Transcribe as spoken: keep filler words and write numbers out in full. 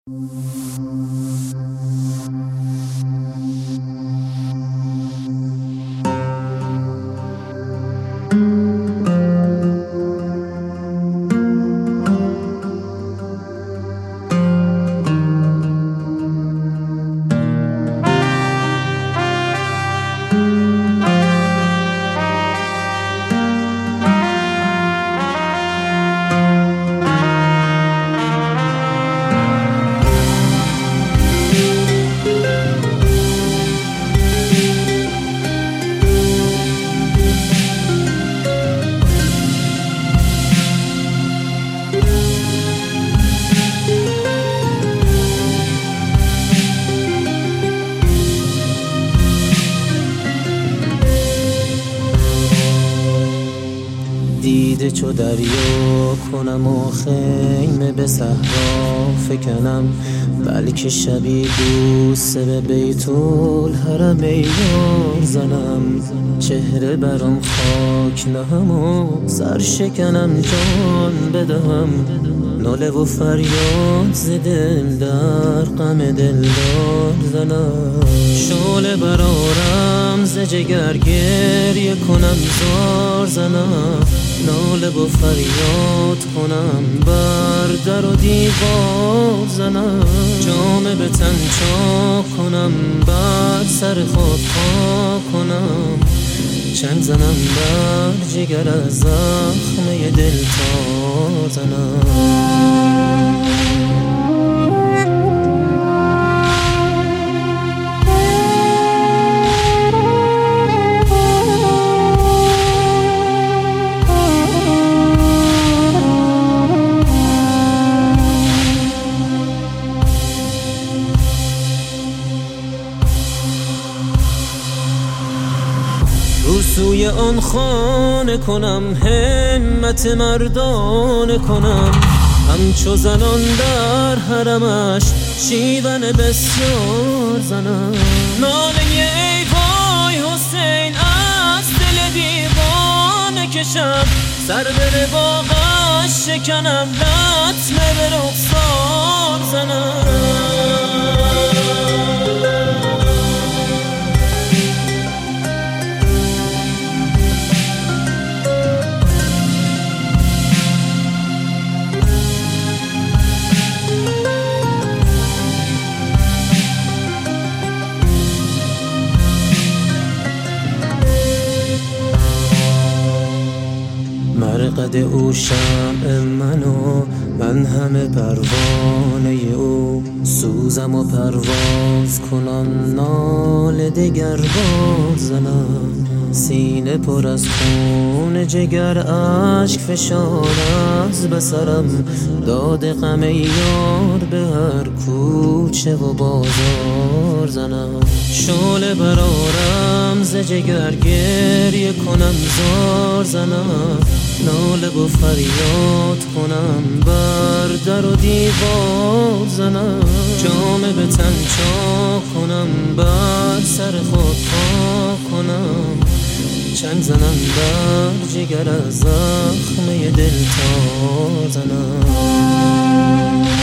دیده چو دریا کنم و خیمه به صحرا فکنم، بلکه شبی بوسه به بیت الحرم یار زنم. چهره برام خاک نهم و سر شکنم جان بدهم، ناله و فریاد ز دل در غم دلدار زنم. شعله برارم ز جگر گریه کنم زار زنم، ناله و فریاد کنم بر در و دیوار زنم. جامه به تن چاک کنم بر سر خود پاک کنم، چنگ زنم بر جگر از زخمه دل تار زنم. رو سوی آن خانه کنم همت مردانه کنم، همچو زنان در حرمش شیون بسیار زنم. ناله ای وای حسین از دل دیوانه کشم، سر به رواقش شکنم لطمه به رخسار زنم. مرقد او شمع من و من همه پروانه او، سوزم و پرواز کنم ناله دگر بار زنم. سینه پر از خون جگر اشک فشان از بسرم، داد غم یار به هر کوچه و بازار زنم. شعله برارم ز جگر گریه کنم زار زنم، ناله و فریاد کنم بر در و دیوار زنم. جامه به تن چاک کنم بر سر خود پاک کنم، چنگ زنم بر جگر از زخمه دل تار زنم.